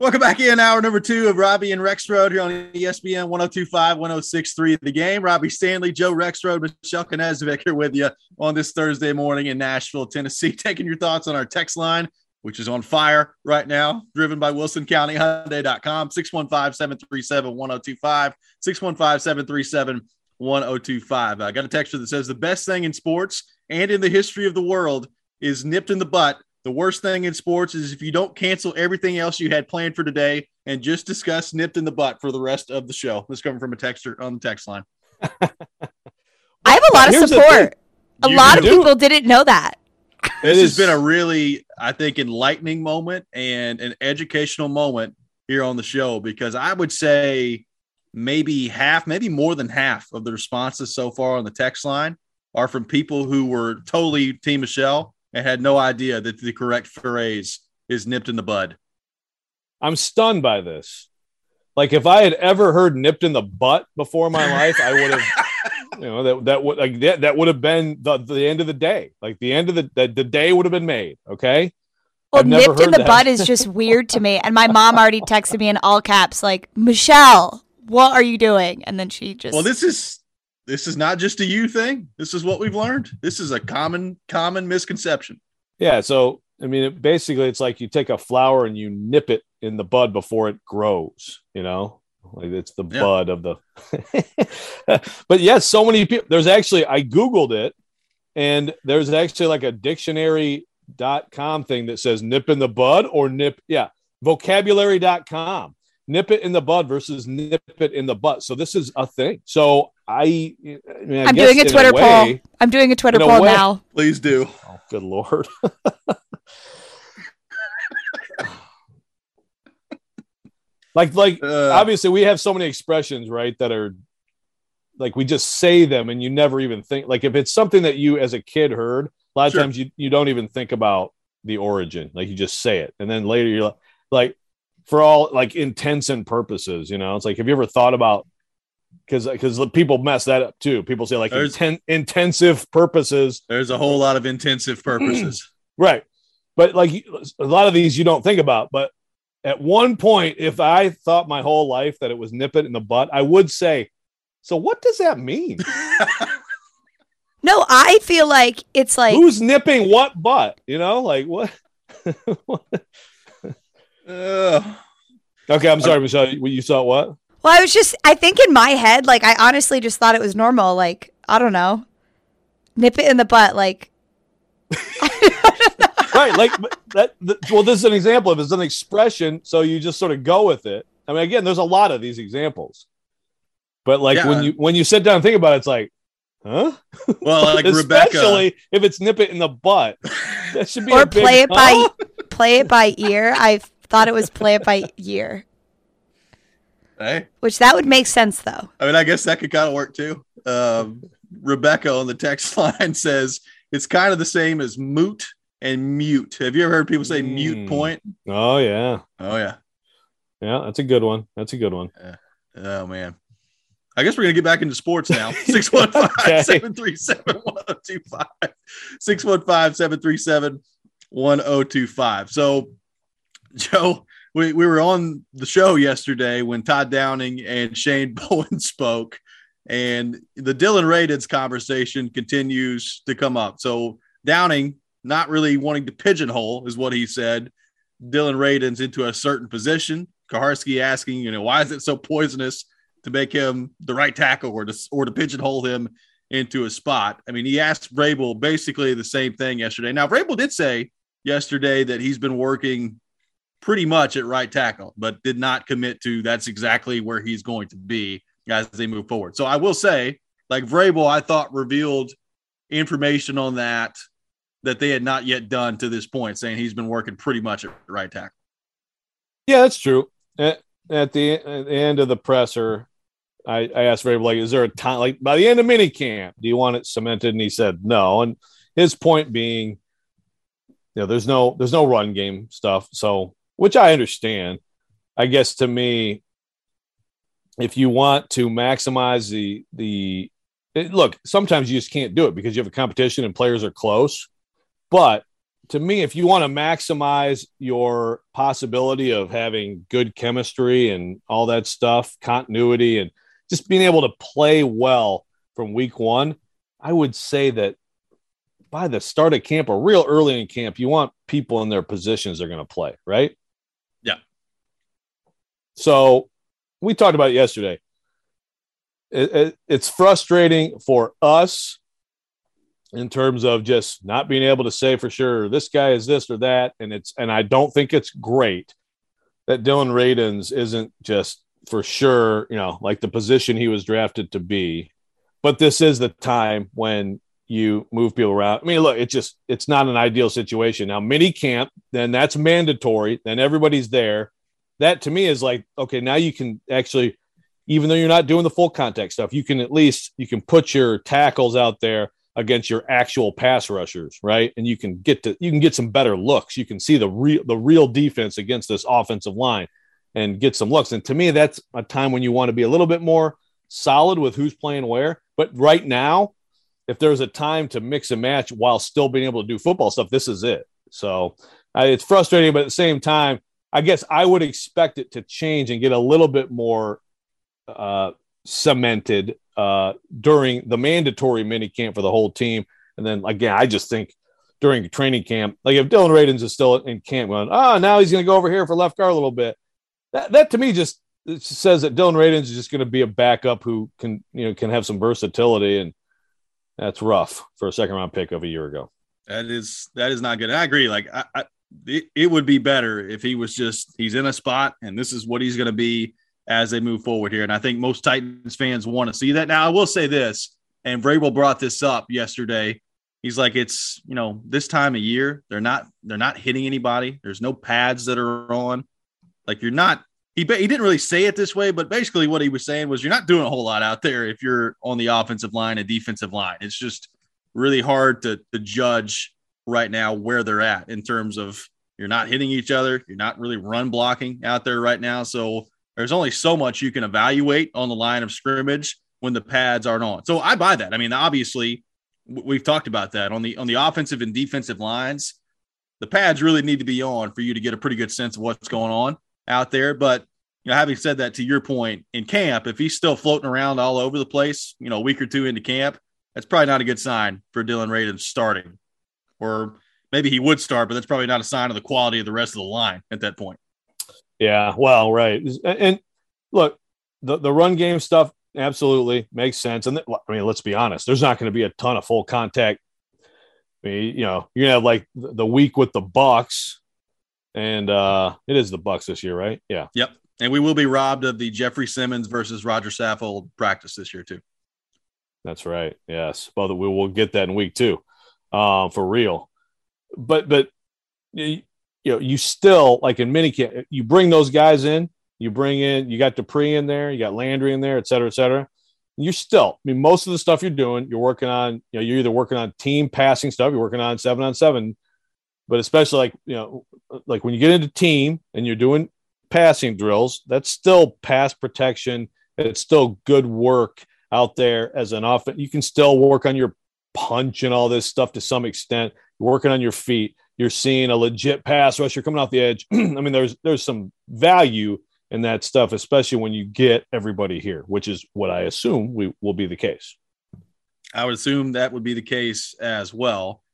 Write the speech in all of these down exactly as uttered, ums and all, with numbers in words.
Welcome back in hour number two of Robbie and Rexroad here on E S P N one oh two point five, one oh six point three The Game. Robbie Stanley, Joe Rexroad, Michelle Knezovic here with you on this Thursday morning in Nashville, Tennessee, taking your thoughts on our text line, which is on fire right now, driven by Wilson County Hyundai dot com, six one five, seven three seven, one oh two five, six one five, seven three seven, one oh two five. I got a texture that says the best thing in sports and in the history of the world is nipped in the butt. The worst thing in sports is if you don't cancel everything else you had planned for today and just discuss nipped in the butt for the rest of the show. This coming from a texter on the text line. I have a lot of Here's support. A You lot of do. people didn't know that. This It has is- been a really, I think, enlightening moment and an educational moment here on the show, because I would say maybe half, maybe more than half of the responses so far on the text line are from people who were totally Team Michelle and had no idea that the correct phrase is nipped in the bud. I'm stunned by this. Like, if I had ever heard nipped in the butt before in my life, I would have, you know, that that would like that, that would have been the, the end of the day. Like the end of the the, the day would have been made. Okay. Well, I've never nipped in heard the that. butt is just weird to me. And my mom already texted me in all caps, like, Michelle, what are you doing? And then she just. Well, this is this is not just a you thing. This is what we've learned. This is a common common misconception. Yeah. So I mean, it, basically, it's like you take a flower and you nip it in the bud before it grows. You know, like it's the Yeah. bud of the. But yeah, so many people. There's actually I googled it, and there's actually like a dictionary dot com thing that says nip in the bud or nip. Yeah, vocabulary dot com. Nip it in the bud versus nip it in the butt. So this is a thing. So I, I mean, I I'm guess doing a in Twitter way- poll. I'm doing a Twitter in a poll way- now. Please do. Oh, good Lord. like, like Uh, obviously we have so many expressions, right, that are like we just say them and you never even think. Like if it's something that you as a kid heard, a lot of Sure. times you, you don't even think about the origin. Like you just say it. And then later you're like, like for all like intents and purposes, you know, it's like, have you ever thought about, because because people mess that up too. People say like There's- inten- intensive purposes. There's a whole lot of intensive purposes. Right. But like a lot of these you don't think about. But at one point, if I thought my whole life that it was nip it in the butt, I would say, so what does that mean? No, I feel like it's like. Who's nipping what butt? You know, like what? Ugh. Okay, I'm sorry, Michelle. You you saw what? Well, I was just, I think in my head, like, I honestly just thought it was normal. Like, I don't know. Nip it in the butt. Like, Right. Like that. The, well, this is an example of it's an expression. So you just sort of go with it. I mean, again, there's a lot of these examples. But like Yeah. when you when you sit down and think about it, it's like, huh? Well, like Especially Rebecca. if it's nip it in the butt. That should be or a big, play it by, huh? play it by ear. I thought it was play it by ear, Hey, which that would make sense though. I mean, I guess that could kind of work too. Um, Rebecca on the text line says it's kind of the same as moot and mute. Have you ever heard people say mute Mm. point? Oh yeah. Oh, yeah. Yeah, that's a good one. That's a good one. Oh, man. I guess we're going to get back into sports now. six one five, seven three seven, one oh two five. six one five, seven three seven, one oh two five. So, Joe, we, we were on the show yesterday when Todd Downing and Shane Bowen spoke, and the Dylan Radins conversation continues to come up. So, Downing not really wanting to pigeonhole is what he said Dylan Radins into a certain position. Kaharski asking, you know, why is it so poisonous to make him the right tackle or to, or to pigeonhole him into a spot? I mean, he asked Vrabel basically the same thing yesterday. Now, Vrabel did say yesterday that he's been working pretty much at right tackle, but did not commit to that's exactly where he's going to be as they move forward. So I will say, like Vrabel, I thought revealed information on that that they had not yet done to this point, saying he's been working pretty much at right tackle. Yeah, that's true. At, at, the, at the end of the presser, I, I asked Vrabel, like, is there a time, like, by the end of minicamp, do you want it cemented? And he said no. And his point being, you know, there's no there's no run game stuff. So, which I understand. I guess to me, if you want to maximize the the it, look, sometimes you just can't do it because you have a competition and players are close. But to me, if you want to maximize your possibility of having good chemistry and all that stuff, continuity, and just being able to play well from week one, I would say that by the start of camp or real early in camp, you want people in their positions they're going to play, right? Yeah. So we talked about it yesterday. It, it, it's frustrating for us in terms of just not being able to say for sure this guy is this or that, and it's and I don't think it's great that Dillon Radunz isn't just for sure, you know, like the position he was drafted to be. But this is the time when you move people around. I mean, look, it's just it's not an ideal situation. Now, mini camp, then that's mandatory. Then everybody's there. That to me is like, okay, now you can actually, even though you're not doing the full contact stuff, you can at least you can put your tackles out there against your actual pass rushers, right? And you can get to you can get some better looks. You can see the real the real defense against this offensive line and get some looks. And to me, that's a time when you want to be a little bit more solid with who's playing where. But right now, if there's a time to mix and match while still being able to do football stuff, this is it. So uh, it's frustrating, but at the same time, I guess I would expect it to change and get a little bit more uh, cemented uh, during the mandatory mini camp for the whole team. And then again, I just think during training camp, like if Dillon Radunz is still in camp going, oh, now he's going to go over here for left guard a little bit. That, that to me just it says that Dillon Radunz is just going to be a backup who can, you know, can have some versatility. And that's rough for a second round pick of a year ago. That is, that is not good. And I agree. Like I, I it, it would be better if he was just, he's in a spot and this is what he's going to be as they move forward here. And I think most Titans fans want to see that. Now, I will say this, and Vrabel brought this up yesterday. He's like, it's, you know, this time of year, they're not, they're not hitting anybody. There's no pads that are on. Like you're not, he, he didn't really say it this way, but basically what he was saying was you're not doing a whole lot out there if you're on the offensive line and defensive line. It's just really hard to, to judge right now where they're at in terms of you're not hitting each other. You're not really run blocking out there right now. So there's only so much you can evaluate on the line of scrimmage when the pads aren't on. So I buy that. I mean, obviously we've talked about that on the, on the offensive and defensive lines, the pads really need to be on for you to get a pretty good sense of what's going on out there. But, you know, having said that, to your point, in camp, if he's still floating around all over the place, you know, a week or two into camp, that's probably not a good sign for Dillon Radunz starting. Or maybe he would start, but that's probably not a sign of the quality of the rest of the line at that point. Yeah, well, right. And look, the, the run game stuff absolutely makes sense. And I mean, let's be honest, there's not going to be a ton of full contact. I mean, you know, you're going to have like the week with the Bucks, and uh, it is the Bucks this year, right? Yeah. Yep. And we will be robbed of the Jeffrey Simmons versus Roger Saffold practice this year too. That's right. Yes. Well, we will get that in week two um, for real. But, but, you know, you still, like in minicamp, you bring those guys in, you bring in, you got Dupree in there, you got Landry in there, et cetera, et cetera. You're still, I mean, most of the stuff you're doing, you're working on, you know, you're either working on team passing stuff, you're working on seven on seven, but especially like, you know, like when you get into team and you're doing passing drills, that's still pass protection. It's still good work out there as an offense. You can still work on your punch and all this stuff to some extent. You're working on your feet. You're seeing a legit pass rusher coming off the edge. I mean, there's there's some value in that stuff, especially when you get everybody here, which is what I assume we will be the case. I would assume that would be the case as well.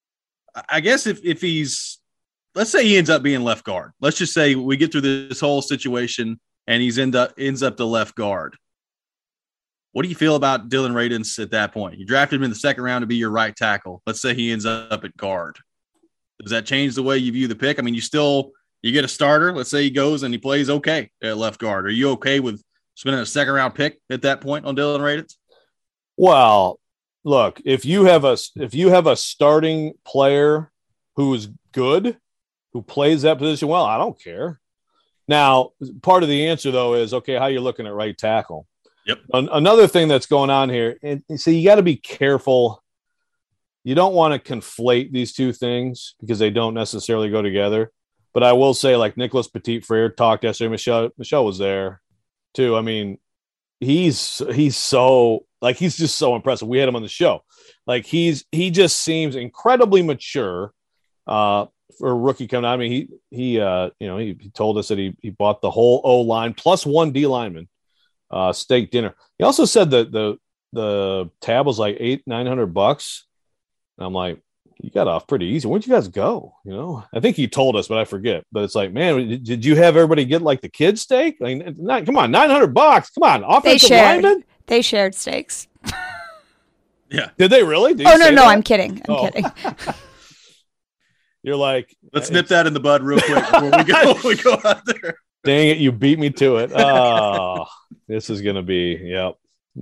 I guess if if he's, let's say he ends up being left guard. Let's just say we get through this whole situation and he's end up ends up the left guard. What do you feel about Dillon Radunz at that point? You drafted him in the second round to be your right tackle. Let's say he ends up at guard. Does that change the way you view the pick? I mean, you still you get a starter. Let's say he goes and he plays okay at left guard. Are you okay with spending a second round pick at that point on Dillon Radunz? Well, look, if you have a if you have a starting player who is good, who plays that position well, I don't care. Now, part of the answer though is okay, how you looking at right tackle? Yep. An- another thing that's going on here, and, and so you got to be careful. You don't want to conflate these two things because they don't necessarily go together. But I will say, like Nicholas Petit-Frere talked yesterday, Michelle, Michelle was there too. I mean, he's he's so like he's just so impressive. We had him on the show. Like he's he just seems incredibly mature. uh, for a rookie coming out. I mean, he he uh, you know he, he told us that he he bought the whole O line plus one D lineman uh, steak dinner. He also said that the the tab was like eight nine hundred bucks. And I'm like, you got off pretty easy. Where'd you guys go? You know, I think he told us, but I forget. But it's like, man, did, did you have everybody get like the kids steak? I mean, not, come on, nine hundred bucks. Come on, offensive they shared, lineman. They shared steaks. Yeah. Did they really? Did oh no, no, that? I'm kidding. I'm oh. kidding. You're like, let's nip that in the bud real quick before we go. we go out there. Dang it, you beat me to it. Oh, this is gonna be yep.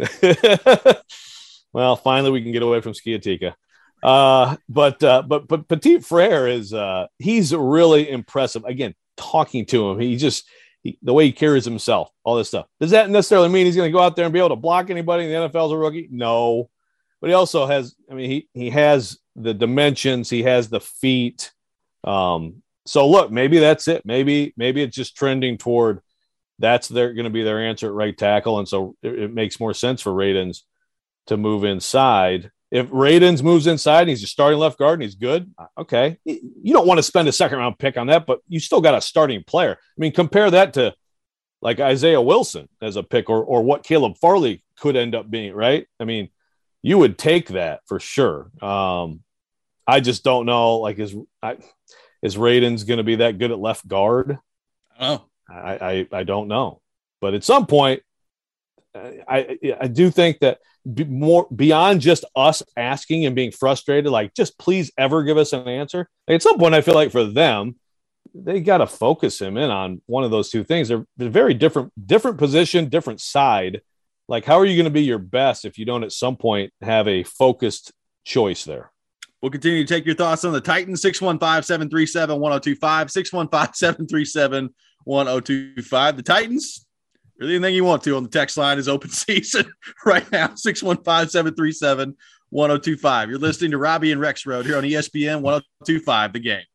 Well, finally we can get away from Skiatika. Uh, but uh, but but Petit Frere is uh, he's really impressive. Again, talking to him, he just he, the way he carries himself, all this stuff. Does that necessarily mean he's going to go out there and be able to block anybody in the N F L as a rookie? No, but he also has. I mean, he he has the dimensions. He has the feet. Um, so look, maybe that's it. Maybe maybe it's just trending toward that's their going to be their answer at right tackle, and so it, it makes more sense for Radens to move inside. If Radens moves inside and he's just starting left guard and he's good, okay. You don't want to spend a second round pick on that, but you still got a starting player. I mean, compare that to like Isaiah Wilson as a pick or or what Caleb Farley could end up being, right? I mean, you would take that for sure. Um, I just don't know, like, is I, is Radens going to be that good at left guard? Oh, I, I I don't know. But at some point, I I do think that be more beyond just us asking and being frustrated, like just please ever give us an answer. Like at some point, I feel like for them, they got to focus him in on one of those two things. They're, they're very different, different position, different side. Like, how are you going to be your best if you don't at some point have a focused choice there? We'll continue to take your thoughts on the Titans. six one five, seven three seven, one oh two five, six one five, seven three seven, one oh two five. The Titans, really anything you want to on the text line is open season right now. six one five, seven three seven, one oh two five. You're listening to Robbie and Rex Road here on E S P N one oh two five, The Game.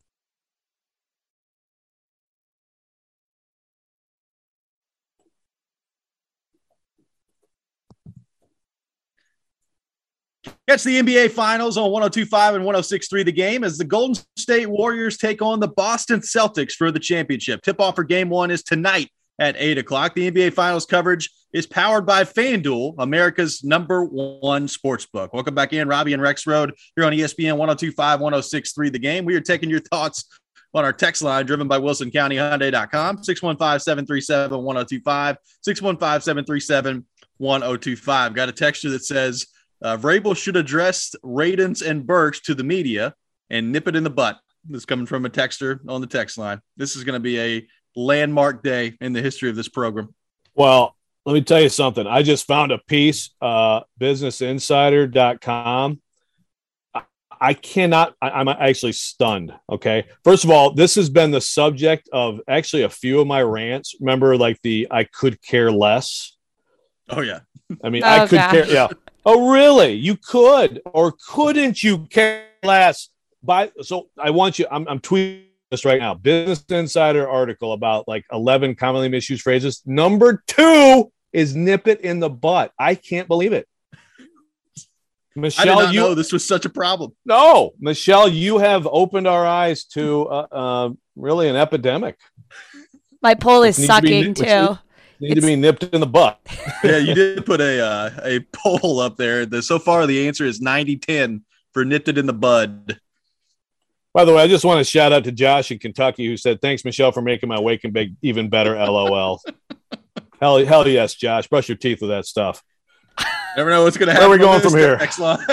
Catch the N B A Finals on one oh two five and one oh six three The Game as the Golden State Warriors take on the Boston Celtics for the championship. Tip-off for Game one is tonight at eight o'clock. The N B A Finals coverage is powered by FanDuel, America's number one sportsbook. Welcome back in, Robbie and Rex Road here on E S P N one oh two five, one oh six three The Game. We are taking your thoughts on our text line driven by Wilson County Hyundai dot com, six one five, seven three seven, one oh two five, six one five, seven three seven, one oh two five. Got a texture that says, uh, Vrabel should address Radens and Burks to the media and nip it in the butt. This is coming from a texter on the text line. This is going to be a landmark day in the history of this program. Well, let me tell you something. I just found a piece, uh, business insider dot com. I, I cannot, I, I'm actually stunned. Okay. First of all, this has been the subject of actually a few of my rants. Remember, like the, I could care less. Oh yeah. I mean, oh, I could gosh. care. Yeah. Oh, really? You could, or couldn't you care less? By, so I want you, I'm, I'm tweeting this right now. Business Insider article about like eleven commonly misused phrases. Number two is nip it in the butt. I can't believe it. Michelle, I did not you know this was such a problem. No, Michelle, you have opened our eyes to uh, uh, really an epidemic. My poll is Which needs to be sucking nip- which too. Need to be nipped in the butt. Yeah, you did put a uh, a poll up there. The, so far, the answer is ninety ten for nipped it in the bud. By the way, I just want to shout out to Josh in Kentucky who said, thanks, Michelle, for making my wake and bake even better. LOL. hell, hell yes, Josh. Brush your teeth with that stuff. Never know what's going to happen. Where are we going from here? Next line.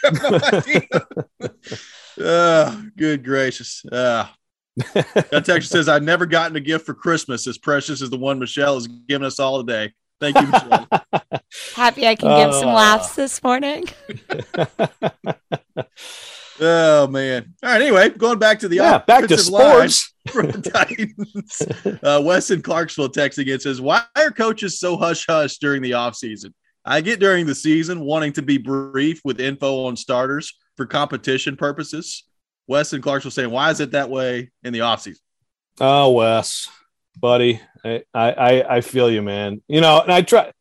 Oh, good gracious. Uh, that text says, I've never gotten a gift for Christmas as precious as the one Michelle has given us all today. Thank you, Michelle. Happy I can give uh, some laughs this morning. Oh, man. All right, anyway, going back to the yeah, back to sports. For the Titans. uh, Wes in Clarksville texting it says, why are coaches so hush-hush during the offseason? I get during the season wanting to be brief with info on starters for competition purposes. Wes in Clarksville saying, why is it that way in the offseason? Oh, Wes, buddy, I, I, I feel you, man. You know, and I try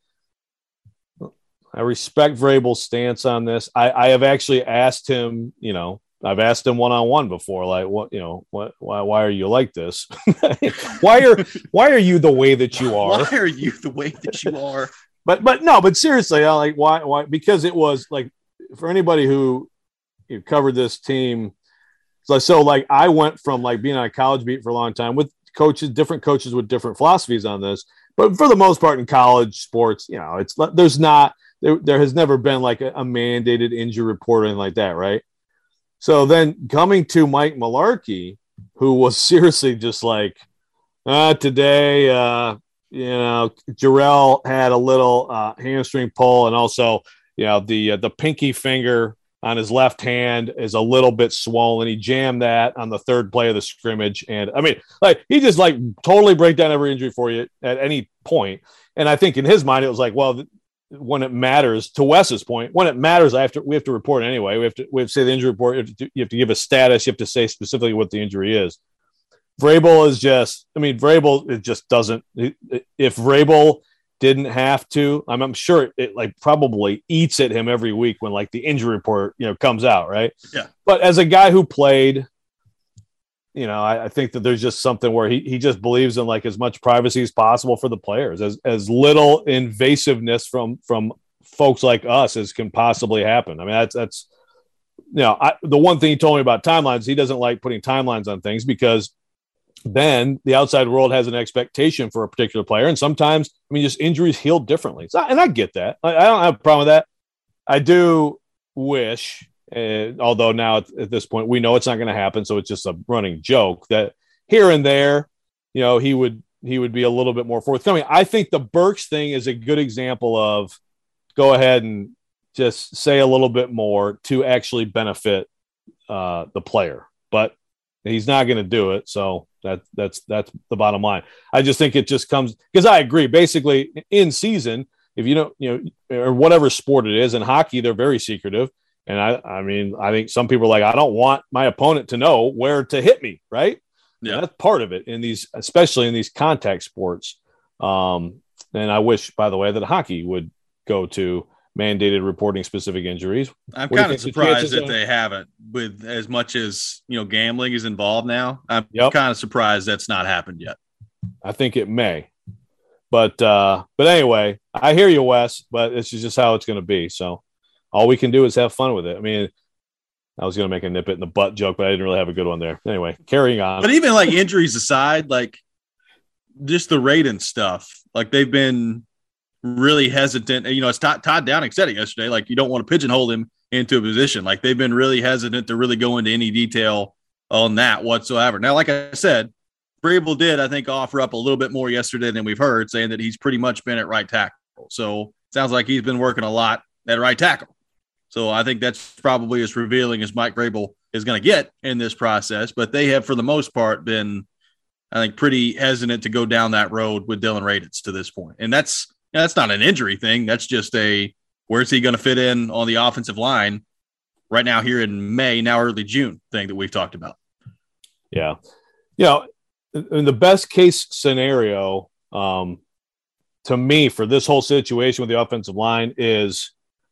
– I respect Vrabel's stance on this. I, I have actually asked him, you know, I've asked him one on one before, like, what, you know, what, why, why are you like this? why are, why are you the way that you are? Why are you the way that you are? but, but no, but seriously, I like why, why? Because it was like for anybody who you know, covered this team. So, so like I went from like being on a college beat for a long time with coaches, different coaches with different philosophies on this. But for the most part in college sports, you know, it's there's not there, there has never been like a, a mandated injury report or anything like that, right? So then coming to Mike Mularkey, who was seriously just like, uh, today, uh, you know, Jarrell had a little uh, hamstring pull, and also, you know, the uh, the pinky finger on his left hand is a little bit swollen. He jammed that on the third play of the scrimmage. And I mean, like he just like totally break down every injury for you at any point. And I think in his mind, it was like, well, th- when it matters, to Wes's point, when it matters, I have to, we have to report anyway. We have to, we have to say the injury report. You have to, you have to give a status. You have to say specifically what the injury is. Vrabel is just, I mean, Vrabel, it just doesn't, if Vrabel didn't have to, I'm, I'm sure it like probably eats at him every week when like the injury report, you know, comes out. Right. Yeah. But as a guy who played, you know, I, I think that there's just something where he, he just believes in like as much privacy as possible for the players, as, as little invasiveness from, from folks like us as can possibly happen. I mean, that's, that's, you know, I, the one thing he told me about timelines, he doesn't like putting timelines on things because then the outside world has an expectation for a particular player. And sometimes, I mean, just injuries heal differently. So, and I get that. I, I don't have a problem with that. I do wish, uh, although now at, at this point, we know it's not going to happen. So it's just a running joke that here and there, you know, he would, he would be a little bit more forthcoming. I think the Burks thing is a good example of go ahead and just say a little bit more to actually benefit uh, the player, but he's not going to do it. So that that's, that's the bottom line. I just think it just comes because I agree. Basically in season, if you don't, you know, or whatever sport it is, in hockey, they're very secretive. And I, I mean, I think some people are like, I don't want my opponent to know where to hit me. Right. Yeah. And that's part of it in these, especially in these contact sports. Um, and I wish, by the way, that hockey would go to mandated reporting specific injuries. I'm kind of surprised that they haven't, with as much as, you know, gambling is involved now. I'm yep. kind of surprised that's not happened yet. I think it may, but, uh, but anyway, I hear you, Wes, but it's just how it's going to be. So all we can do is have fun with it. I mean, I was going to make a nip it in the butt joke, but I didn't really have a good one there. Anyway, carrying on. But even like injuries aside, like just the Radin stuff, like they've been really hesitant. You know, it's Todd, Todd Downing said it yesterday. Like, you don't want to pigeonhole him into a position. Like, they've been really hesitant to really go into any detail on that whatsoever. Now, like I said, Vrabel did, I think, offer up a little bit more yesterday than we've heard, saying that he's pretty much been at right tackle. So sounds like he's been working a lot at right tackle. So I think that's probably as revealing as Mike Vrabel is going to get in this process. But they have, for the most part, been, I think, pretty hesitant to go down that road with Dillon Radunz to this point. And that's, that's not an injury thing. That's just a, where's he going to fit in on the offensive line right now here in May, now early June thing that we've talked about. Yeah. You know, in the best case scenario, um, to me, for this whole situation with the offensive line is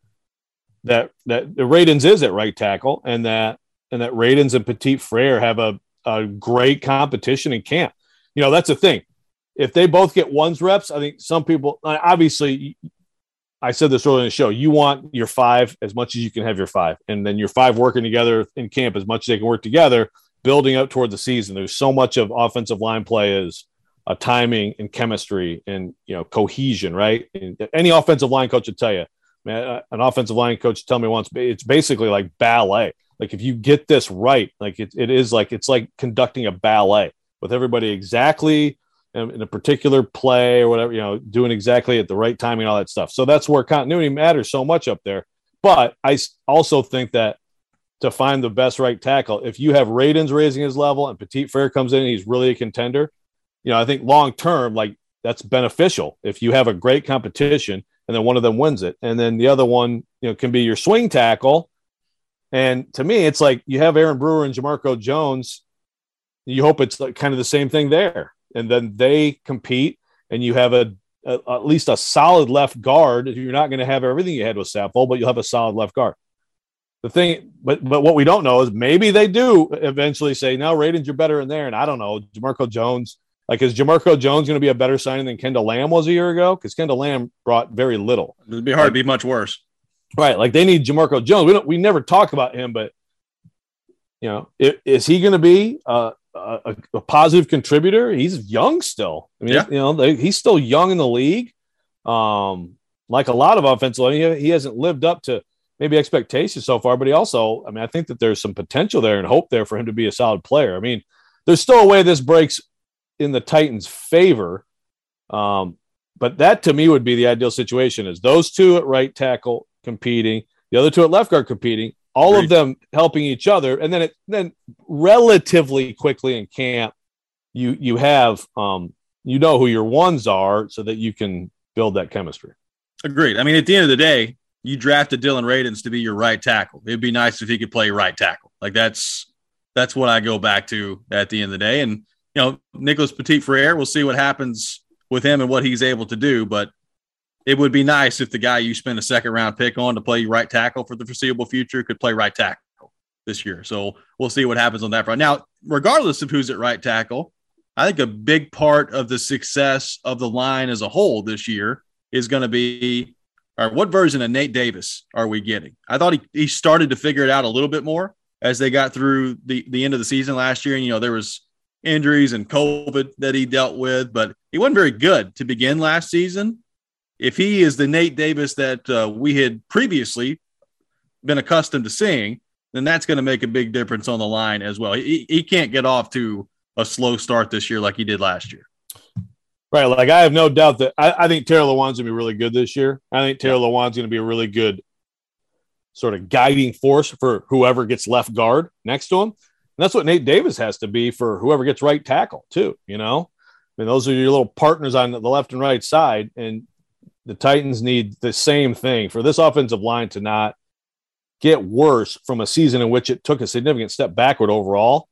that, that the Radunz is at right tackle, and that, and that Radunz and Petit Frere have a, a great competition in camp. You know, that's the thing. If they both get ones reps, I think some people, obviously, I said this earlier in the show, you want your five as much as you can have your five, and then your five working together in camp as much as they can work together, building up toward the season. There's so much of offensive line play is uh, timing and chemistry and, you know, cohesion, right? And any offensive line coach would tell you, man, an offensive line coach told me once, it's basically like ballet. Like, if you get this right, like it, it is like, it's like conducting a ballet with everybody exactly in a particular play or whatever, you know, doing exactly at the right timing, all that stuff. So that's where continuity matters so much up there. But I also think that to find the best right tackle, if you have Radunz raising his level and Petit Frere comes in and he's really a contender, you know, I think long-term, like, that's beneficial if you have a great competition and then one of them wins it. And then the other one, you know, can be your swing tackle. And to me, it's like you have Aaron Brewer and Jamarco Jones. You hope it's like kind of the same thing there. And then they compete, and you have a, a at least a solid left guard. You're not going to have everything you had with Saffold, but you'll have a solid left guard. the thing, but but what we don't know is maybe they do eventually say, no, Radins, you're better in there. And I don't know, Jamarco Jones, like, is Jamarco Jones going to be a better signing than Kendall Lamb was a year ago? Because Kendall Lamb brought very little. It'd be hard like, to be much worse. Right. Like, they need Jamarco Jones. We don't, we never talk about him, but, you know, is, is he going to be a, a, a positive contributor? He's young still. I mean, yeah. you know, they, he's still young in the league. Um, like a lot of offensive line, he, he hasn't lived up to maybe expectations so far, but he also, I mean, I think that there's some potential there and hope there for him to be a solid player. I mean, there's still a way this breaks in the Titans' favor. Um, but that to me would be the ideal situation, is those two at right tackle competing, the other two at left guard competing, all Agreed. Of them helping each other. And then it, then relatively quickly in camp, you, you have, um, you know who your ones are so that you can build that chemistry. Agreed. I mean, at the end of the day, you drafted Dylan Radins to be your right tackle. It'd be nice if he could play right tackle. Like, that's that's what I go back to at the end of the day. And, you know, Nicholas Petit-Frere, we'll see what happens with him and what he's able to do. But it would be nice if the guy you spent a second round pick on to play right tackle for the foreseeable future could play right tackle this year. So we'll see what happens on that front. Now, regardless of who's at right tackle, I think a big part of the success of the line as a whole this year is going to be, all right, what version of Nate Davis are we getting? I thought he, he started to figure it out a little bit more as they got through the, the end of the season last year. And, you know, there was injuries and COVID that he dealt with, but he wasn't very good to begin last season. If he is the Nate Davis that uh, we had previously been accustomed to seeing, then that's going to make a big difference on the line as well. He, he can't get off to a slow start this year like he did last year. Right. Like, I have no doubt that I, I think Taylor Lewan's going to be really good this year. I think Taylor yeah. Lewan's going to be a really good sort of guiding force for whoever gets left guard next to him. And that's what Nate Davis has to be for whoever gets right tackle too. You know, I mean, those are your little partners on the left and right side. And the Titans need the same thing for this offensive line to not get worse from a season in which it took a significant step backward overall.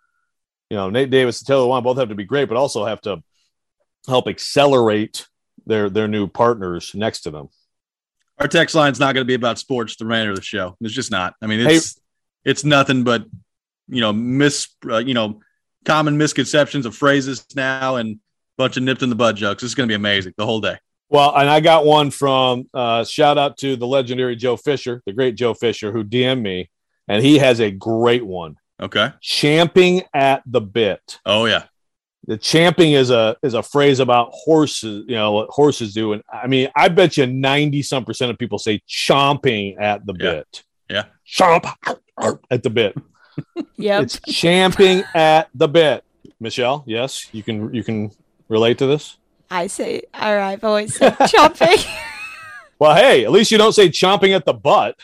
You know, Nate Davis and Taylor Lewan both have to be great, but also have to help accelerate their their new partners next to them. Our text line's not going to be about sports the remainder of the show. It's just not. I mean, it's hey, it's nothing but, you know, mis uh, you know, common misconceptions of phrases now and a bunch of nipped in the bud jokes. It's going to be amazing the whole day. Well, and I got one from uh, shout out to the legendary Joe Fisher, the great Joe Fisher, who D M'd me, and he has a great one. Okay, champing at the bit. Oh yeah. The champing is a is a phrase about horses, you know, what horses do. And I mean, I bet you ninety some percent of people say chomping at the yeah. bit. Yeah. Chomp at the bit. Yeah. It's champing at the bit. Michelle, yes, you can you can relate to this? I say, all right, I've always said chomping. Well, hey, at least you don't say chomping at the butt.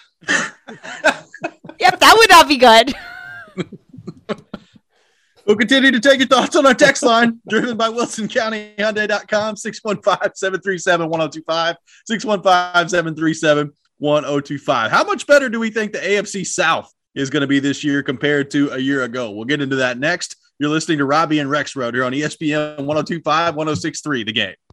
Yep, that would not be good. We'll continue to take your thoughts on our text line, driven by Wilson County Hyundai dot com, six one five, seven three seven, one oh two five, six one five, seven three seven, one oh two five. How much better do we think the A F C South is going to be this year compared to a year ago? We'll get into that next. You're listening to Robbie and Rexrode here on E S P N one oh two five, one oh six three, The Game.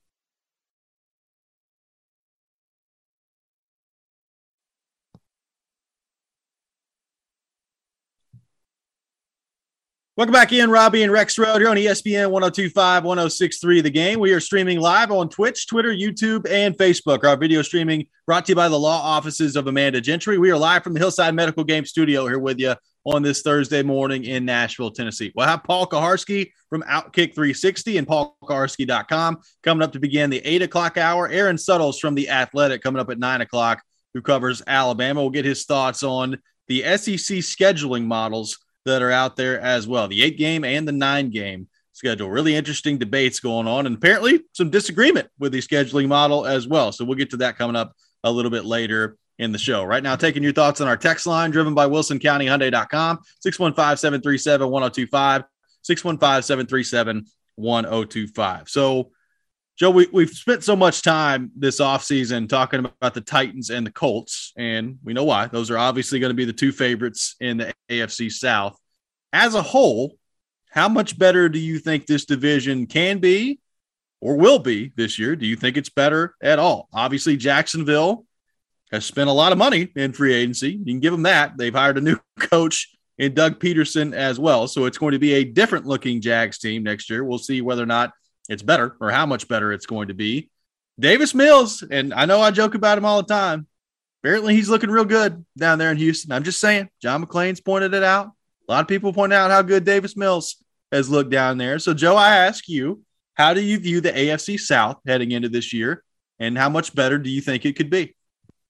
Welcome back in, Robbie and Rexrode here on E S P N one oh two five, one oh six three, The Game. We are streaming live on Twitch, Twitter, YouTube, and Facebook. Our video streaming brought to you by the law offices of Amanda Gentry. We are live from the Hillside Medical Game Studio here with you on this Thursday morning in Nashville, Tennessee. We'll have Paul Kaharski from Outkick three sixty and paul kaharski dot com coming up to begin the eight o'clock hour. Aaron Suttles from The Athletic coming up at nine o'clock, who covers Alabama. We'll get his thoughts on the S E C scheduling models that are out there as well. The eight game and the nine game schedule. Really interesting debates going on, and apparently some disagreement with the scheduling model as well. So we'll get to that coming up a little bit later in the show. Right now, taking your thoughts on our text line, driven by Wilson County Hyundai dot com, six one five, seven three seven, one oh two five, six one five, seven three seven, one oh two five. So, Joe, we, we've spent so much time this offseason talking about the Titans and the Colts, and we know why. Those are obviously going to be the two favorites in the A F C South. As a whole, how much better do you think this division can be or will be this year? Do you think it's better at all? Obviously, Jacksonville has spent a lot of money in free agency. You can give them that. They've hired a new coach in Doug Peterson as well. So it's going to be a different looking Jags team next year. We'll see whether or not it's better or how much better it's going to be. Davis Mills, and I know I joke about him all the time. Apparently he's looking real good down there in Houston. I'm just saying, John McClain's pointed it out. A lot of people point out how good Davis Mills has looked down there. So, Joe, I ask you, how do you view the A F C South heading into this year, and how much better do you think it could be?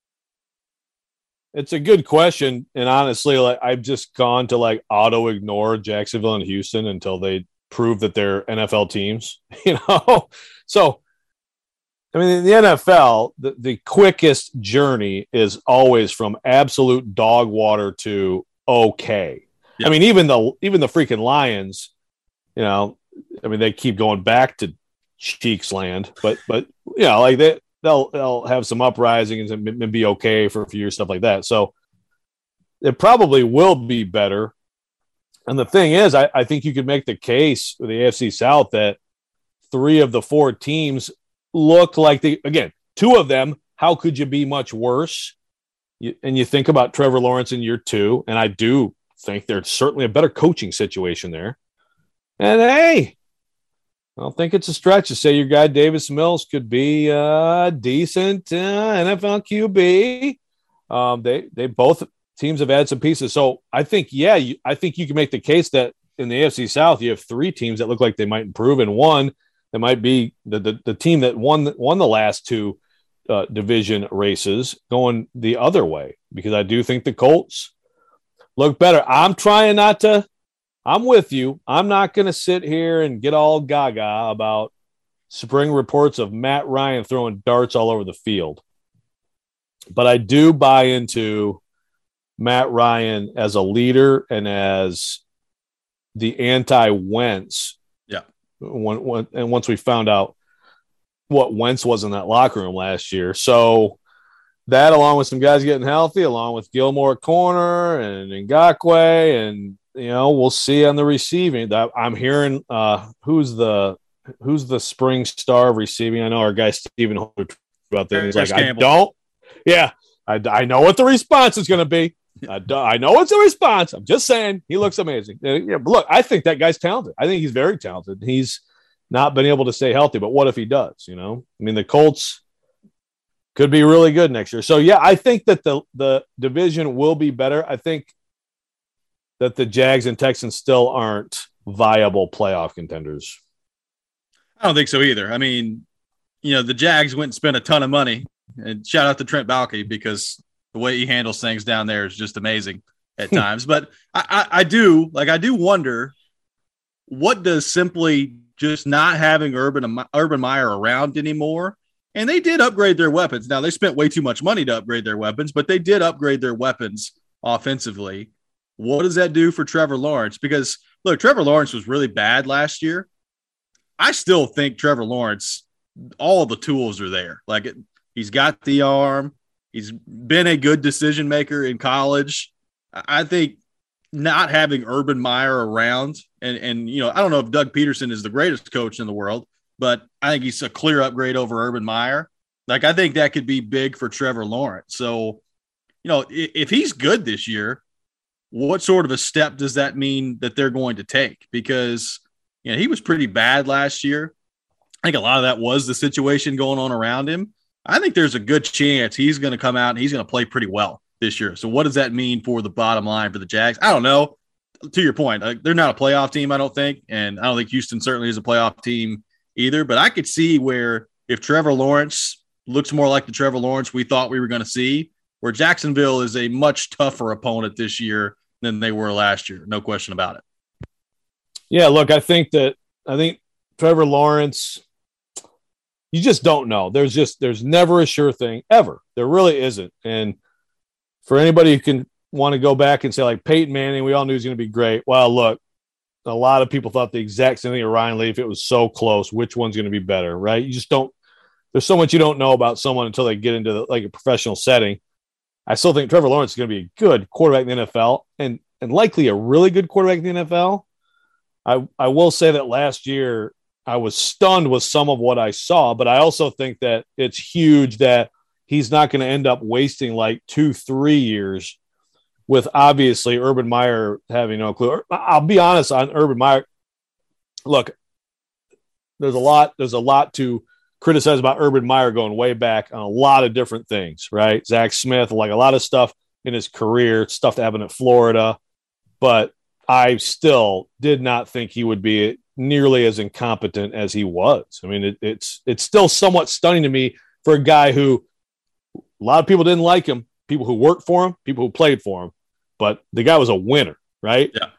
It's a good question. And honestly, like I've just gone to like auto ignore Jacksonville and Houston until they prove that they're N F L teams, you know? So, I mean, in the N F L, the, the quickest journey is always from absolute dog water to okay. Yep. I mean, even the, even the freaking Lions, you know, I mean, they keep going back to Cheeks land, but, but, you know, like they, they'll, they'll have some uprisings and be okay for a few years, stuff like that. So it probably will be better. And the thing is, I, I think you could make the case for the A F C South that three of the four teams look like they, again, two of them, how could you be much worse? You, and you think about Trevor Lawrence in year two, and I do think there's certainly a better coaching situation there. And hey, I don't think it's a stretch to say your guy Davis Mills could be a decent uh, N F L Q B. Um, they they both teams have had some pieces, so I think yeah, you, I think you can make the case that in the A F C South you have three teams that look like they might improve, and one that might be the the, the team that won won the last two uh, division races going the other way, because I do think the Colts look better. I'm trying not to. I'm with you. I'm not going to sit here and get all gaga about spring reports of Matt Ryan throwing darts all over the field. But I do buy into Matt Ryan as a leader and as the anti-Wentz. Yeah. When, when, and once we found out what Wentz was in that locker room last year. So that, along with some guys getting healthy, along with Gilmore at corner and Ngakoue, and you know, we'll see on the receiving. That I'm hearing uh, who's the who's the spring star of receiving. I know our guy Stephen Holder about that. He's like, I don't. Yeah, I, I know what the response is going to be. I, do, I know it's a response. I'm just saying he looks amazing. Yeah, but look, I think that guy's talented. I think he's very talented. He's not been able to stay healthy, but what if he does? You know, I mean, the Colts could be really good next year. So yeah, I think that the the division will be better. I think that the Jags and Texans still aren't viable playoff contenders. I don't think so either. I mean, you know, the Jags went and spent a ton of money, and shout out to Trent Baalke, because the way he handles things down there is just amazing at times. But I, I, I do, like, I do wonder, what does simply just not having Urban, Urban Meyer around anymore? And they did upgrade their weapons. Now, they spent way too much money to upgrade their weapons, but they did upgrade their weapons offensively. What does that do for Trevor Lawrence? Because, look, Trevor Lawrence was really bad last year. I still think Trevor Lawrence, all the tools are there. Like, it, he's got the arm. He's been a good decision maker in college. I think not having Urban Meyer around, and, and you know, I don't know if Doug Peterson is the greatest coach in the world, but I think he's a clear upgrade over Urban Meyer. Like, I think that could be big for Trevor Lawrence. So, you know, if, if he's good this year, what sort of a step does that mean that they're going to take? Because, you know, he was pretty bad last year. I think a lot of that was the situation going on around him. I think there's a good chance he's going to come out and he's going to play pretty well this year. So what does that mean for the bottom line for the Jags? I don't know. To your point, like, they're not a playoff team, I don't think. And I don't think Houston certainly is a playoff team either. But I could see where if Trevor Lawrence looks more like the Trevor Lawrence we thought we were going to see, where Jacksonville is a much tougher opponent this year than they were last year. No question about it. Yeah, look, I think that I think Trevor Lawrence, you just don't know. There's just there's never a sure thing ever. There really isn't. And for anybody who can want to go back and say, like, Peyton Manning, we all knew he was going to be great. Well, look, a lot of people thought the exact same thing of Ryan Leaf. It was so close. Which one's going to be better, right? You just don't. There's so much you don't know about someone until they get into the, like a professional setting. I still think Trevor Lawrence is going to be a good quarterback in the N F L, and and likely a really good quarterback in the N F L. I, I will say that last year I was stunned with some of what I saw, but I also think that it's huge that he's not going to end up wasting like two, three years with obviously Urban Meyer having no clue. I'll be honest on Urban Meyer. Look, there's a lot, there's a lot to criticize about Urban Meyer going way back on a lot of different things, right? Zach Smith, like a lot of stuff in his career, stuff that happened at Florida. But I still did not think he would be nearly as incompetent as he was. I mean, it, it's it's still somewhat stunning to me for a guy who a lot of people didn't like him, people who worked for him, people who played for him, but the guy was a winner, right? Yeah.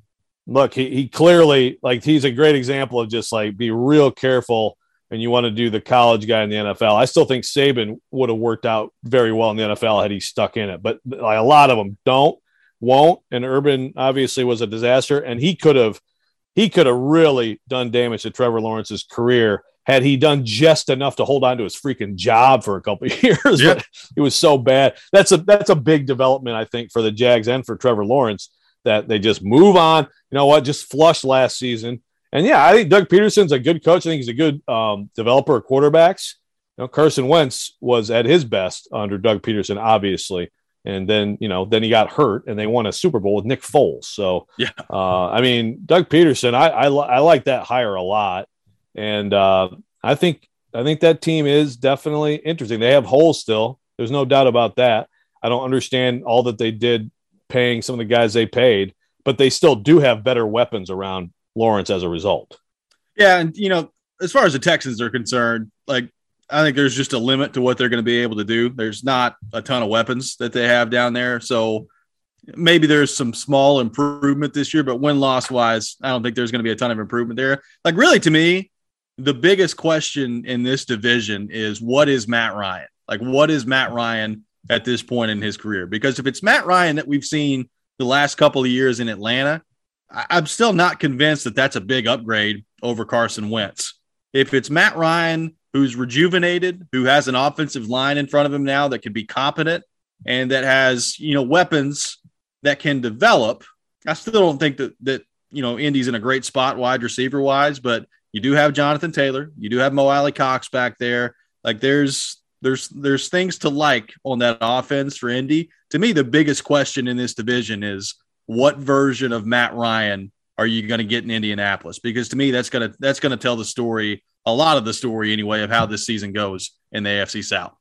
Look, he, he clearly, like, he's a great example of just, like, be real careful and you want to do the college guy in the N F L. I still think Saban would have worked out very well in the N F L had he stuck in it, but like, a lot of them don't. Won't, and Urban obviously was a disaster, and he could have he could have really done damage to Trevor Lawrence's career had he done just enough to hold on to his freaking job for a couple of years. Yeah. But it was so bad. That's a that's a big development, I think, for the Jags and for Trevor Lawrence, that they just move on. You know what? Just flush last season, and yeah, I think Doug Peterson's a good coach. I think he's a good um, developer of quarterbacks. You know, Carson Wentz was at his best under Doug Peterson, obviously. And then, you know, then he got hurt and they won a Super Bowl with Nick Foles. So, yeah, uh, I mean, Doug Peterson, I, I, I like that hire a lot. And uh, I think, I think that team is definitely interesting. They have holes still. There's no doubt about that. I don't understand all that they did paying some of the guys they paid, but they still do have better weapons around Lawrence as a result. Yeah. And, you know, as far as the Texans are concerned, like, I think there's just a limit to what they're going to be able to do. There's not a ton of weapons that they have down there. So maybe there's some small improvement this year, but win-loss wise, I don't think there's going to be a ton of improvement there. Like, really, to me, the biggest question in this division is, what is Matt Ryan? Like, what is Matt Ryan at this point in his career? Because if it's Matt Ryan that we've seen the last couple of years in Atlanta, I- I'm still not convinced that that's a big upgrade over Carson Wentz. If it's Matt Ryan who's rejuvenated, who has an offensive line in front of him now that can be competent and that has, you know, weapons that can develop. I still don't think that, that, you know, Indy's in a great spot wide receiver wise, but you do have Jonathan Taylor. You do have Mo Alley Cox back there. Like there's, there's, there's things to like on that offense for Indy. To me, the biggest question in this division is, what version of Matt Ryan are you going to get in Indianapolis? Because to me, that's going to, that's going to tell the story, a lot of the story anyway, of how this season goes in the A F C South.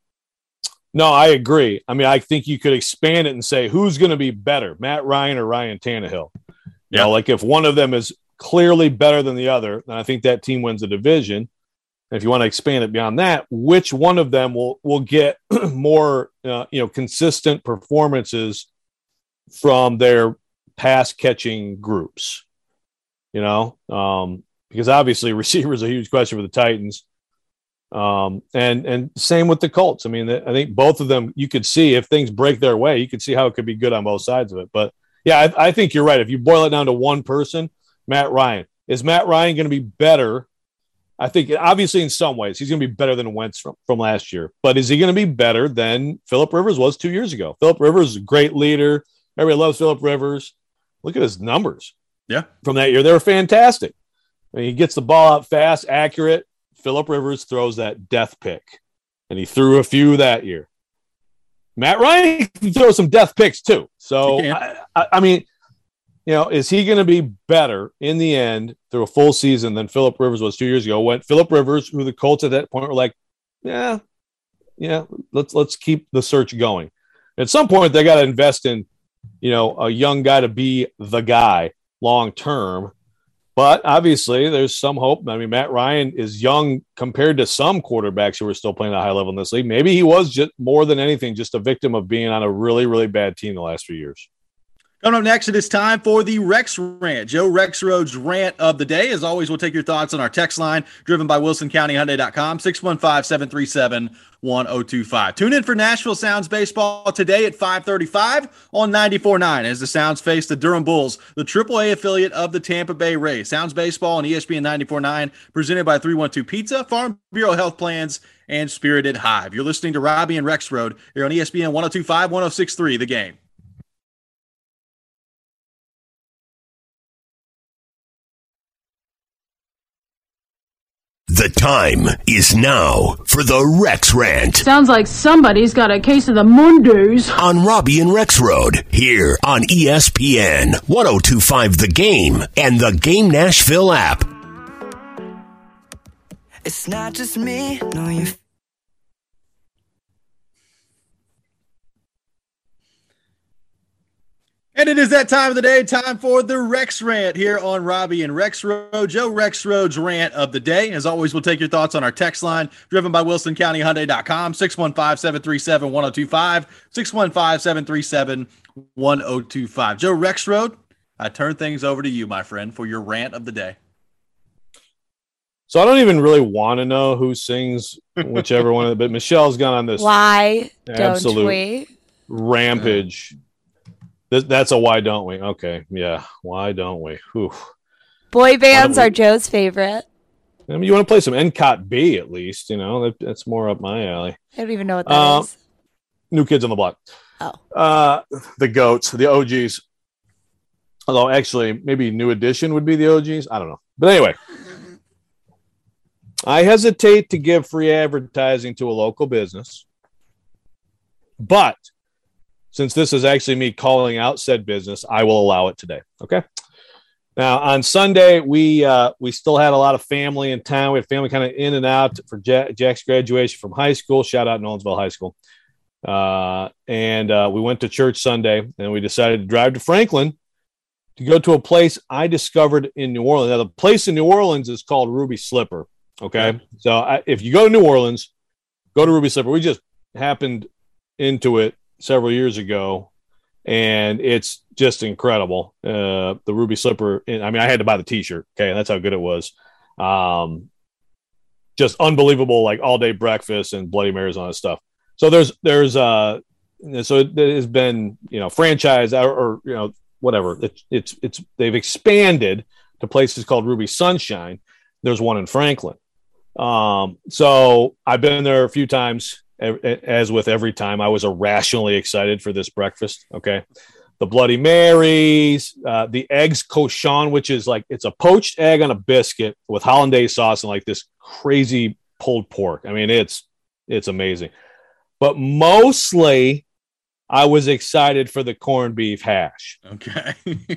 No, I agree. I mean, I think you could expand it and say, who's going to be better, Matt Ryan or Ryan Tannehill? You yeah. know, like if one of them is clearly better than the other, then I think that team wins the division. And if you want to expand it beyond that, which one of them will, will get more, uh, you know, consistent performances from their pass catching groups, you know, um, because obviously receiver is a huge question for the Titans. Um, and, and same with the Colts. I mean, I think both of them, you could see if things break their way, you could see how it could be good on both sides of it. But yeah, I, I think you're right. If you boil it down to one person, Matt Ryan, is Matt Ryan going to be better? I think obviously in some ways he's going to be better than Wentz from, from last year, but is he going to be better than Phillip Rivers was two years ago? Phillip Rivers is a great leader. Everybody loves Phillip Rivers. Look at his numbers. Yeah. From that year. They were fantastic. I mean, he gets the ball out fast, accurate. Phillip Rivers throws that death pick, and he threw a few that year. Matt Ryan can throw some death picks too. So, I, I, I mean, you know, is he going to be better in the end through a full season than Phillip Rivers was two years ago? When Phillip Rivers, who the Colts at that point were like, yeah, yeah, let's let's keep the search going. At some point, they got to invest in, you know, a young guy to be the guy long term. But obviously, there's some hope. I mean, Matt Ryan is young compared to some quarterbacks who are still playing at a high level in this league. Maybe he was just more than anything just a victim of being on a really, really bad team the last few years. Coming up next, it is time for the Rex Rant. Joe Rexroad's rant of the day. As always, we'll take your thoughts on our text line, driven by Wilson County Hyundai dot com, six one five, seven three seven, one oh two five. Tune in for Nashville Sounds Baseball today at five thirty-five on ninety-four point nine as the Sounds face the Durham Bulls, the triple A affiliate of the Tampa Bay Rays. Sounds Baseball on E S P N ninety-four point nine, presented by three one two Pizza, Farm Bureau Health Plans, and Spirited Hive. You're listening to Robbie and Rexroad here on E S P N one oh two point five, one oh six point three, The Game. The time is now for the Rex Rant. Sounds like somebody's got a case of the Mondays. On Robbie and Rex Road, here on E S P N, one oh two point five The Game, and the Game Nashville app. It's not just me, no, you. And it is that time of the day, time for the Rex Rant here on Robbie and Rex Road. Joe Rex Road's rant of the day. As always, we'll take your thoughts on our text line, driven by Wilson County Hyundai dot com, six one five, seven three seven, one oh two five, six one five, seven three seven, one oh two five. Joe Rex Road, I turn things over to you, my friend, for your rant of the day. So I don't even really want to know who sings whichever one of them, but Michelle's gone on this Why don't absolute we? rampage. This, that's a why don't we? Okay, yeah. Why don't we? Whew. Boy bands are Joe's favorite. I mean, you want to play some N C O T B at least, you know? That, that's more up my alley. I don't even know what that uh, is. New Kids on the Block. Oh. Uh, the GOATs, the O Gs. Although, actually, maybe New Edition would be the O Gs. I don't know. But anyway, I hesitate to give free advertising to a local business, but since this is actually me calling out said business, I will allow it today. Okay. Now on Sunday, we uh, we still had a lot of family in town. We had family kind of in and out for Jack, Jack's graduation from high school. Shout out Nolensville High School. Uh, and uh, we went to church Sunday, and we decided to drive to Franklin to go to a place I discovered in New Orleans. Now the place in New Orleans is called Ruby Slipper. Okay. okay. So I, if you go to New Orleans, go to Ruby Slipper. We just happened into it several years ago, and it's just incredible. Uh, the Ruby Slipper. I mean, I had to buy the T-shirt. Okay, that's how good it was. Um, just unbelievable, like all day breakfast and Bloody Marys and all that stuff. So there's there's uh, so it, it has been you know franchise or, or you know whatever. It, it's it's they've expanded to places called Ruby Sunshine. There's one in Franklin. Um, so I've been there a few times. As with every time, I was irrationally excited for this breakfast. Okay. The Bloody Marys, uh, the eggs cochon, which is like, it's a poached egg on a biscuit with hollandaise sauce and like this crazy pulled pork. I mean, it's, it's amazing, but mostly I was excited for the corned beef hash. Okay.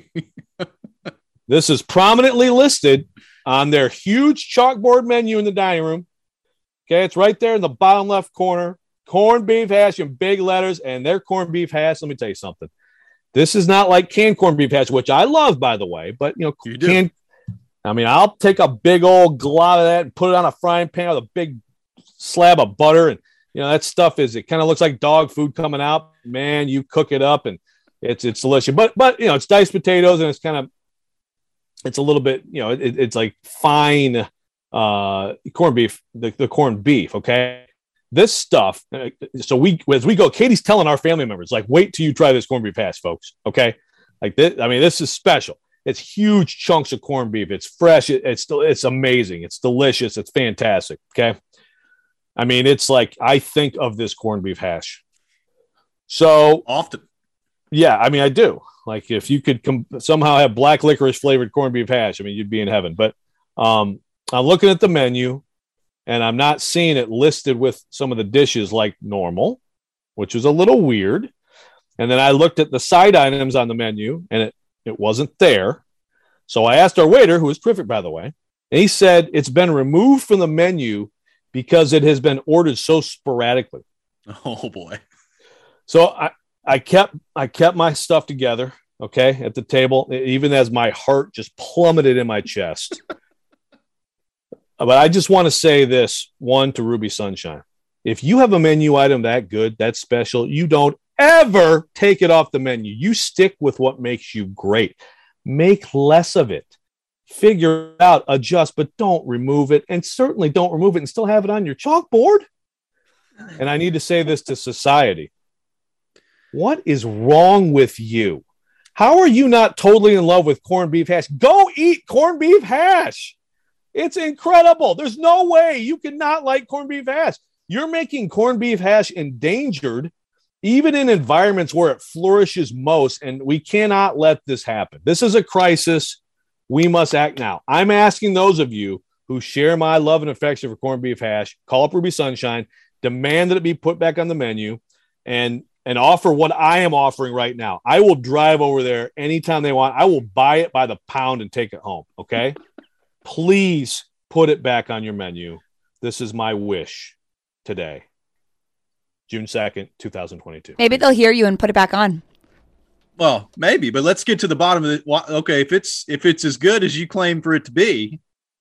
This is prominently listed on their huge chalkboard menu in the dining room. Okay, it's right there in the bottom left corner. Corned beef hash in big letters, and their corned beef hash. Let me tell you something. This is not like canned corned beef hash, which I love, by the way. But you know, you do. Canned, I mean, I'll take a big old glob of that and put it on a frying pan with a big slab of butter, and you know that stuff is. It kind of looks like dog food coming out. Man, you cook it up, and it's it's delicious. But but you know, it's diced potatoes, and it's kind of it's a little bit you know it, it's like fine. Uh, corned beef, the, the corned beef. Okay. This stuff. Uh, so we, as we go, Katie's telling our family members, like, wait till you try this corned beef hash, folks. Okay. Like this, I mean, this is special. It's huge chunks of corned beef. It's fresh. It, it's still, it's amazing. It's delicious. It's fantastic. Okay. I mean, it's like, I think of this corned beef hash so often. Yeah. I mean, I do. Like if you could com- somehow have black licorice flavored corned beef hash, I mean, you'd be in heaven. But, um, I'm looking at the menu, and I'm not seeing it listed with some of the dishes like normal, which was a little weird. And then I looked at the side items on the menu, and it, it wasn't there. So I asked our waiter, who was terrific, by the way, and he said it's been removed from the menu because it has been ordered so sporadically. Oh, boy. So I, I kept I kept my stuff together, okay, at the table, even as my heart just plummeted in my chest. But I just want to say this, one, to Ruby Sunshine. If you have a menu item that good, that special, you don't ever take it off the menu. You stick with what makes you great. Make less of it. Figure it out, adjust, but don't remove it. And certainly don't remove it and still have it on your chalkboard. And I need to say this to society. What is wrong with you? How are you not totally in love with corned beef hash? Go eat corned beef hash. It's incredible. There's no way you cannot like corned beef hash. You're making corned beef hash endangered, even in environments where it flourishes most, and we cannot let this happen. This is a crisis. We must act now. I'm asking those of you who share my love and affection for corned beef hash call up Ruby Sunshine, demand that it be put back on the menu, and and offer what I am offering right now. I will drive over there anytime they want. I will buy it by the pound and take it home. Okay. Please put it back on your menu. This is my wish today. June second, twenty twenty-two. Maybe they'll hear you and put it back on. Well, maybe, but let's get to the bottom of it. Okay, if it's if it's as good as you claim for it to be,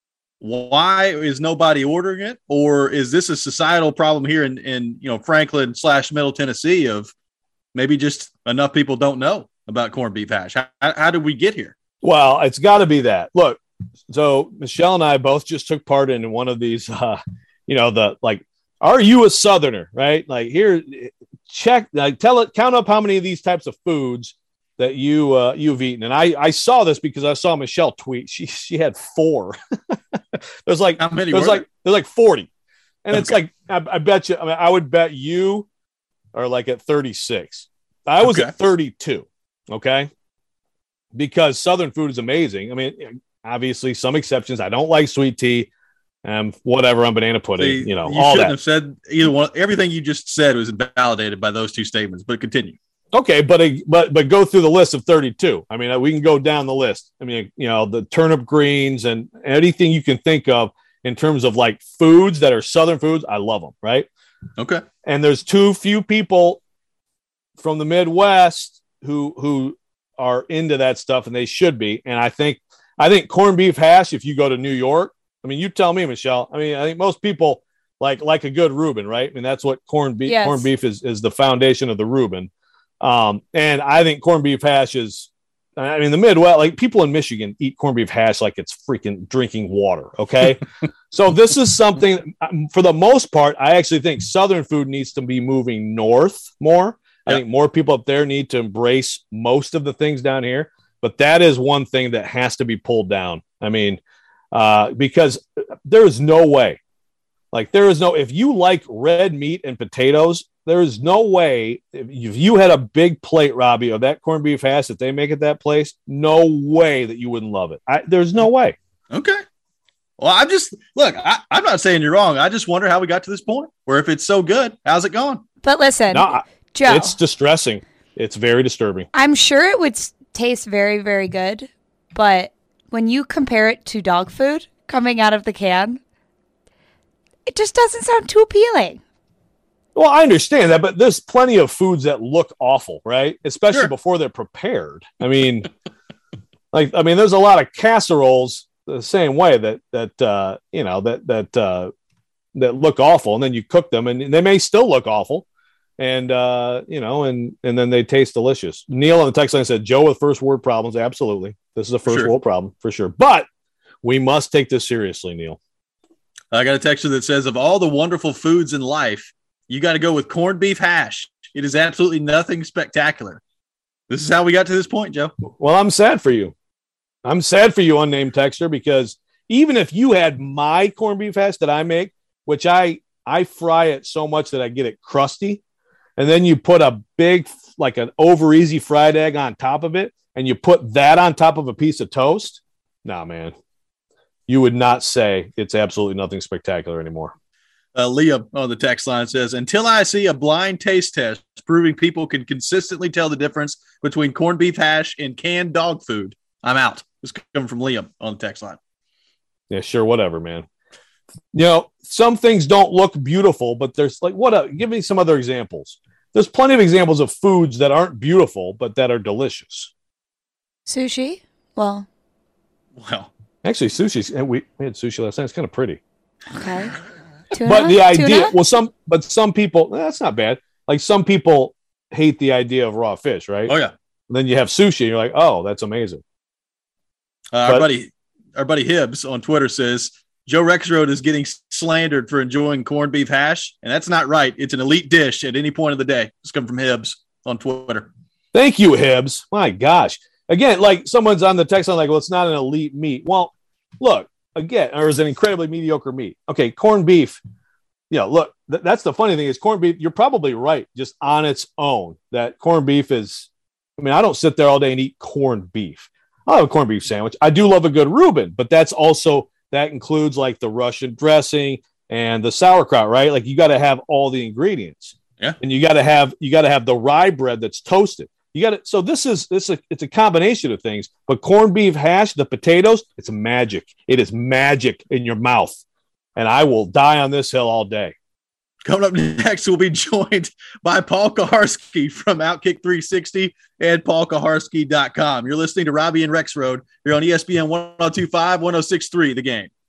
why is nobody ordering it? Or is this a societal problem here in, in you know Franklin slash Middle Tennessee of maybe just enough people don't know about corned beef hash? How, how did we get here? Well, it's got to be that. Look, so Michelle and I both just took part in one of these, uh, you know, the like, are you a Southerner, right? Like here, check, like tell it, count up how many of these types of foods that you uh, you've eaten. And I, I saw this because I saw Michelle tweet. She she had four. There's like how many? There's like there's like forty, and okay. It's like I, I bet you. I mean, I would bet you are like at thirty-six. I was okay. at thirty-two. Okay, because Southern food is amazing. I mean, obviously some exceptions. I don't like sweet tea. Um, whatever on banana pudding, See, you know, you all shouldn't that. have said either one. Everything you just said was invalidated by those two statements. But continue. Okay, but but but go through the list of thirty-two. I mean, we can go down the list. I mean, you know, the turnip greens and anything you can think of in terms of like foods that are Southern foods. I love them, right? Okay. And there's too few people from the Midwest who who are into that stuff, and they should be. And I think I think corned beef hash. If you go to New York. I mean, you tell me, Michelle. I mean, I think most people like like a good Reuben, right? I mean, that's what corned beef yes. corned beef is is the foundation of the Reuben. Um, and I think corned beef hash is. I mean, the Midwest, like people in Michigan eat corned beef hash like it's freaking drinking water. Okay, so this is something. For the most part, I actually think Southern food needs to be moving north more. I yep. think more people up there need to embrace most of the things down here. But that is one thing that has to be pulled down. I mean. Uh, because there is no way, like there is no, if you like red meat and potatoes, there is no way if you had a big plate, Robbie, of that corned beef hash that they make at that place, no way that you wouldn't love it. I, there's no way. Okay. Well, I'm just, look, I, I'm not saying you're wrong. I just wonder how we got to this point where if it's so good, how's it going? But listen, no, Joe. It's distressing. It's very disturbing. I'm sure it would taste very, very good, but when you compare it to dog food coming out of the can, it just doesn't sound too appealing. Well, I understand that, but there's plenty of foods that look awful, right? Especially sure. before they're prepared. I mean, like, I mean, there's a lot of casseroles the same way that, that, uh, you know, that, that, uh, that look awful, and then you cook them and they may still look awful. And, uh, you know, and, and then they taste delicious. Neil on the text line said, Joe with first word problems. Absolutely. This is a first sure. world problem for sure. But we must take this seriously, Neil. I got a texture that says, of all the wonderful foods in life, you got to go with corned beef hash. It is absolutely nothing spectacular. This is how we got to this point, Joe. Well, I'm sad for you. I'm sad for you, unnamed texter, because even if you had my corned beef hash that I make, which I, I fry it so much that I get it crusty, and then you put a big, like an over easy fried egg on top of it, and you put that on top of a piece of toast. Nah, man, you would not say it's absolutely nothing spectacular anymore. Uh, Leah on the text line says, until I see a blind taste test proving people can consistently tell the difference between corned beef hash and canned dog food, I'm out. This is coming from Liam on the text line. Yeah, sure. Whatever, man. You know, some things don't look beautiful, but there's like, what? A, give me some other examples. There's plenty of examples of foods that aren't beautiful, but that are delicious. Sushi? Well, well, actually, sushi. And we, we had sushi last night. It's kind of pretty. Okay. Tuna? But the idea, Tuna? well, some, but some people, that's not bad. Like some people hate the idea of raw fish, right? Oh yeah. And then you have sushi, and you're like, oh, that's amazing. Uh, but, our buddy, our buddy Hibbs on Twitter says Joe Rexroad is getting slandered for enjoying corned beef hash, and that's not right. It's an elite dish at any point of the day. It's coming from Hibbs on Twitter. Thank you, Hibbs. My gosh. Again, like someone's on the text line, like, well, it's not an elite meat. Well, look, again, or is an incredibly mediocre meat. Okay, corned beef. You know, look, th- that's the funny thing is corned beef. You're probably right, just on its own, that corned beef is, I mean, I don't sit there all day and eat corned beef. I'll have a corned beef sandwich. I do love a good Reuben, but that's also that includes like the Russian dressing and the sauerkraut, right? Like you got to have all the ingredients. Yeah. And you got to have, you got to have the rye bread that's toasted. You got to, so this is, this is, a, it's a combination of things, but corned beef hash, the potatoes, it's magic. It is magic in your mouth. And I will die on this hill all day. Coming up next, we'll be joined by Paul Kaharski from Outkick three sixty and paul kaharski dot com. You're listening to Robbie and Rex Road here on E S P N one oh two point five, one oh six point three, The Game.